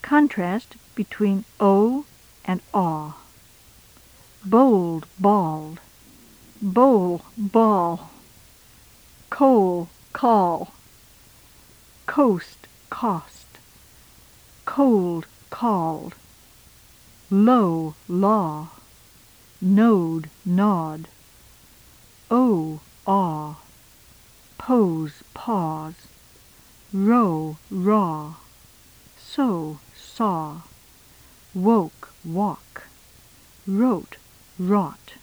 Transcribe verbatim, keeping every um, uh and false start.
Contrast between o and aw. Bold, bald. Bowl, ball. Coal, call. Coast, cost. Cold, called. Low, law. Node, nod. O, awe. Pose, pause. Row, raw. So, saw. Woke, walk. Wrote, wrought.